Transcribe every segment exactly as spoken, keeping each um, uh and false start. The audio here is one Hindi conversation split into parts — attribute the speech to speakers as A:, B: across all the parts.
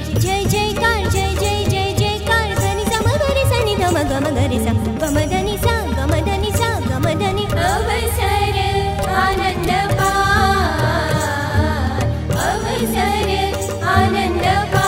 A: जय जयकार जय जय जय जयकार धनी सा मगरे सा नि ध मग मगरे सा गम धनी सा गम धनी सा गम धनी अवसर आनंद पार अवसर आनंद पार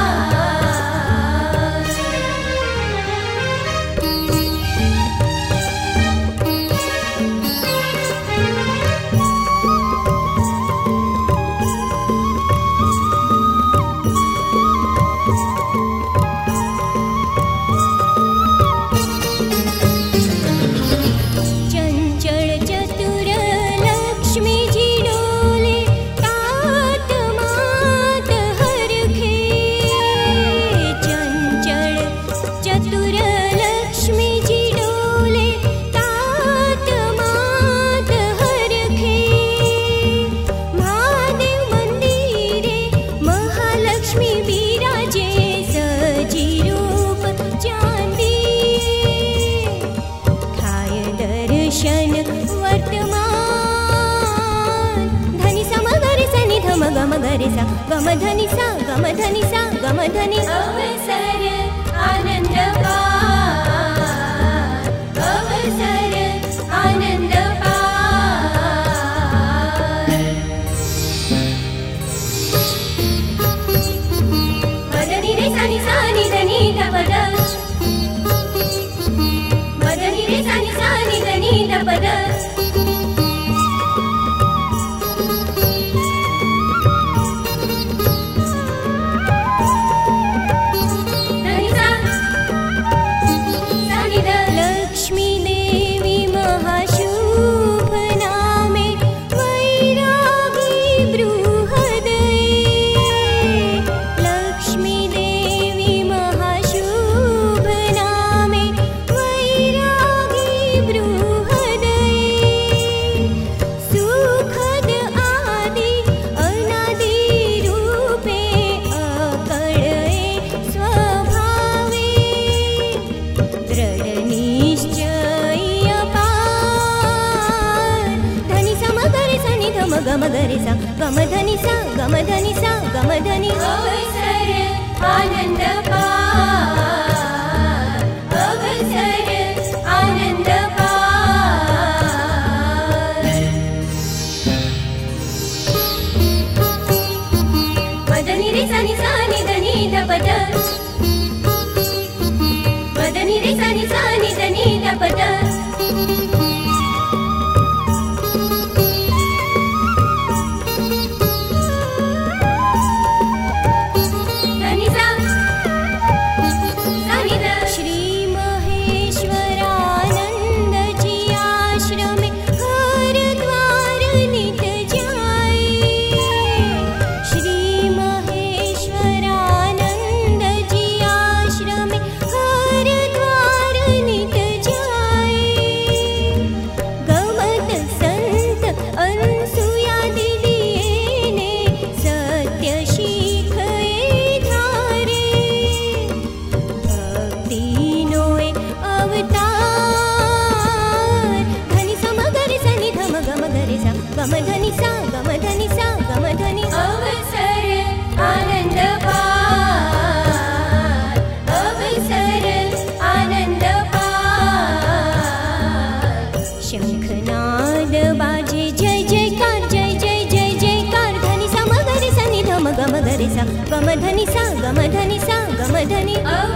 A: गम गरे सा गम धनी सा गम धनी सा गम धनी अवसर आनंद पार अवसर आनंद पार मदनी रे सानी सानी धनी धपद मदनी रे सानी सानी धनी धपद गम गरे सा गम धनी सा गम धनी सा गम धनी अवसर आनंद पार अवसर आनंद पार मदनी रे सानी सानी धनी धपद मदनी रे सानी सानी धनी धपद गम धनी सा गम धनी सा गम धनी अवसर आनंद पार अवसर आनंद पार शंखनाद बाजे जय जयकार जय जय जय जयकार धनी सा मगरे सा नि ध मग मगरे सा गम धनी सा गम धनी सा गम धनी